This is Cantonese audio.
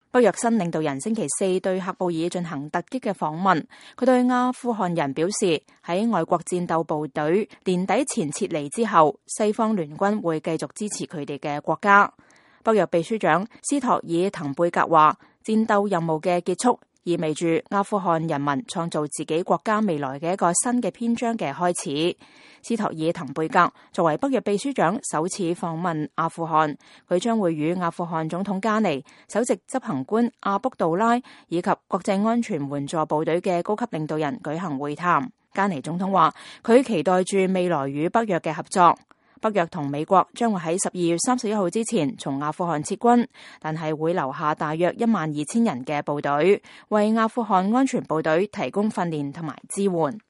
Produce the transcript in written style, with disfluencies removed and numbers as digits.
北約新領導人星期四對喀布爾進行突擊嘅訪問，佢對阿富汗人表示，喺外國戰鬥部隊年底前撤離之後，西方聯軍會繼續支持佢哋嘅國家。北約秘書長斯托爾滕貝格話，戰鬥任務嘅結束意味住阿富汗人民創造自己國家未來嘅一個新嘅篇章嘅開始。斯托爾滕貝格作為北約秘書長首次訪問阿富汗，佢將會與阿富汗總統加尼、首席執行官阿卜杜拉以及國際安全援助部隊嘅高級領導人舉行會談。加尼總統話，佢期待住未來與北約嘅合作。北約同美國將會喺12月31號之前從阿富汗撤軍，但係會留下大約12000人嘅部隊，為阿富汗安全部隊提供訓練同埋支援。